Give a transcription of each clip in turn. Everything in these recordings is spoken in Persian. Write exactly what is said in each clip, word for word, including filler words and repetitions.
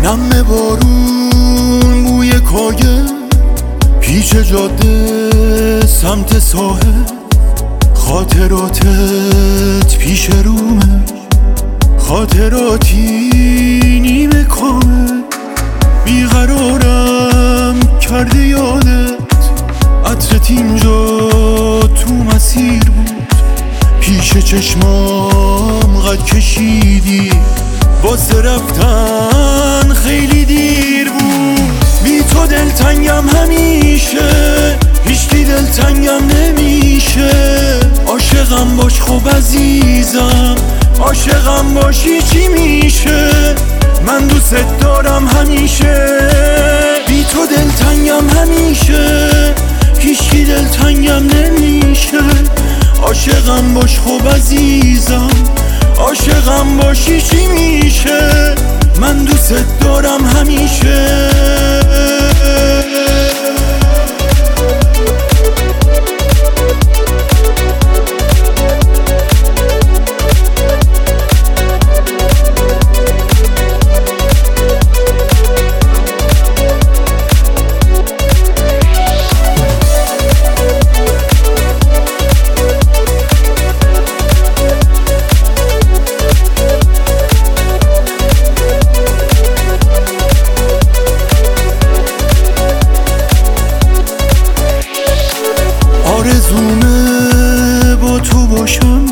نم بارون بوی کایه، پیچ جاده سمت ساحل، خاطراتت پیش رومه، خاطراتی نیمه کامل. بیقرارم کرده یادت، عطرت اینجا تو مسیر بود، پیش چشمام قد کشیدی، واسه رفتن خیلی دیر بود. بی تو دلتنگم همیشه، هیچکی دلتنگم نمیشه. عاشقم باش خوب عزیزم، عاشقم باشی چی میشه؟ من دوست دارم همیشه. بی تو دلتنگم همیشه، هیچکی دلتنگم نمیشه. عاشقم باش خوب عزیزم، عاشقم باشی چی میشه؟ من دوست دارم همیشه. آرزومه با تو باشم،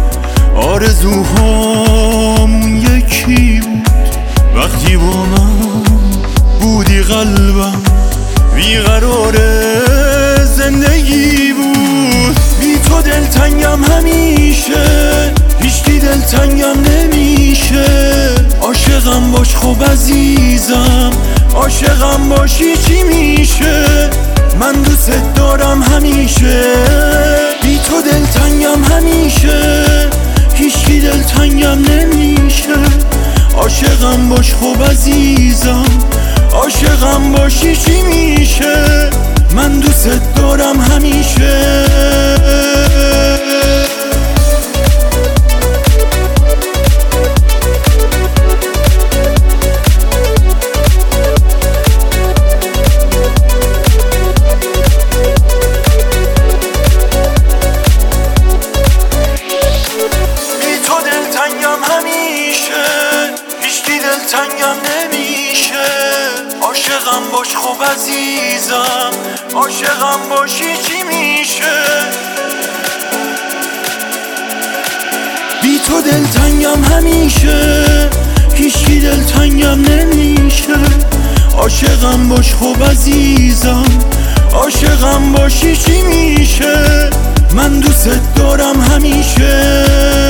آرزوهام یکی بود. وقتی با من بودی قلبم بیقرار زندگی بود. بی تو دلتنگم همیشه، هیچکی دلتنگم نمیشه. عاشقم باش خوب عزیزم، عاشقم باشی چی میشه؟ من دوست دارم همیشه. بی تو دلتنگم همیشه، هیچکی دلتنگم نمیشه. عاشقم باش خوب عزیزم، عاشقم باشی چی میشه؟ من دوست دارم همیشه. دلتنگم نمیشه. عاشقم باش خوب عزیزم، عاشقم باشی چی میشه؟ بی تو دلتنگم همیشه، هیچکی دلتنگم نمیشه. عاشقم باش خوب عزیزم، عاشقم باشی چی میشه؟ من دوست دارم همیشه.